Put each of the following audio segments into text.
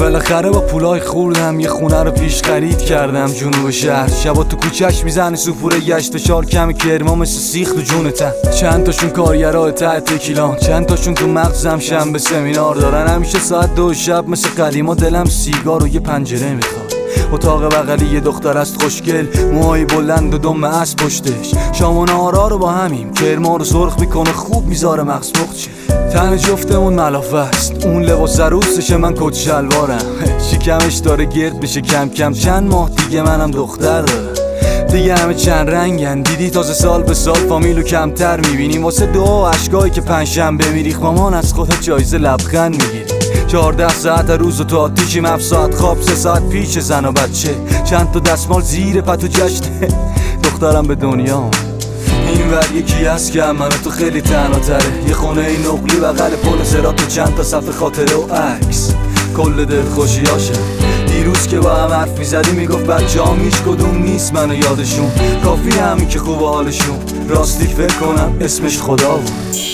بالاخره با پولای خوردم یه خونه رو پیش خرید کردم جنوب شهر. شبا تو کوچه‌اش میزنه سوپوره گشت و شال کم کرما مثل سیخ تو جونتن. چند تاشون کارگرای ته تکیلان، چند تاشون تو مغزم شنبه سمینار دارن. همیشه ساعت 2 شب مثل قدیما دلم سیگار و یه پنجره میخواد. اتاق بغلی یه دختر است خوشگل، موهای بلند و دم اسب پشتش. شام و نهارا رو با همیم، کرما رو سرخ میکنه خوب میذاره مغز مخچه. تن جفتمون ملافه است، اون لباس عروسشه من کت شلوارم. شکمش داره گرد بشه کم کم، چند ماه دیگه منم دختر دارم. دیگه همه چند رنگن، دیدی تازه سال به سال فامیلو کمتر میبینیم. واسه دعا و عشقایی که پنجشنبه میریخ مامان از خودت جایزه لبخند میگیری. 14 ساعت روز و تو آتیشیم، 7 ساعت خواب 3 ساعت پیش زن و بچه. چند تا دستمال زیر پتو جشنه دخترم به دنیا. این ور یکی هست که منو تو خیلی تنها تره، یه خونه این نقلی بغل پل صراط و چند تا صفحه خاطره و عکس کل دل خوشیاشه. دیروز که با هم حرف میزدی میگفت بچه‌هام هیچ کدوم نیست منو یادشون، کافی همین که خوب حالشون. راستی فکر کنم اسمش خدا بود.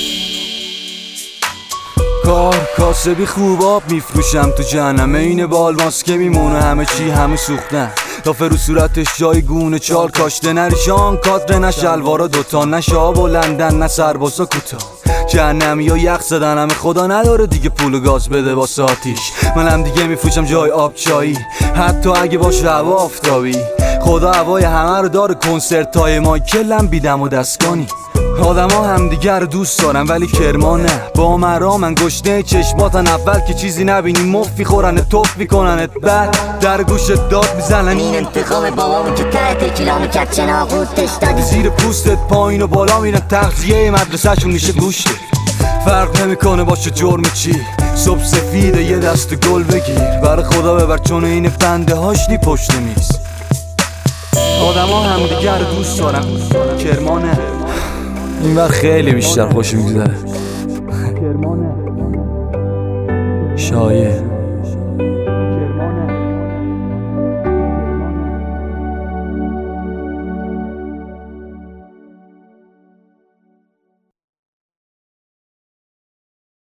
کار کاسبی خوب آب میفروشم تو جهنم، این بال ماسکه میمونه همه چی همه سوختن. لافه رو صورتش جای گونه چال کاشته، نه ریشان کادر نه شلوارا دوتا، نه شاب و لندن نه سرباسا کوتاه. جهنمی ها یخ زدن همه، خدا نداره دیگه پول و گاز بده واسه آتیش. منم دیگه میفروشم جای آب چایی، حتی اگه باشه هوا آفتابی. خدا هوای همه رو داره، کنسرت های مایکلم بیدم و دستگانی. آدم ها همدیگه رو دوست دارن ولی کرما نه. با مرا من گشنه چشماتن، اول که چیزی نبینی مفی خورنت توف میکننت، بعد در گوشت داد میزنن این انتقام بابامون که ته تکیلامو کرد چناغوتش دادی. زیر پوستت پایین و بالا میرن، تغذیه مدرسه‌شون میشه گوشت. فرق نمیکنه باشه جرم چی، صبح سفیده یه دست گل بگیر. برای خدا ببر چون این فنده هاشنی پشت میز. آدم ها همدیگه رو دوست دارن، کرما نه. این وقت خیلی بیشتر خوش میگذره. شایع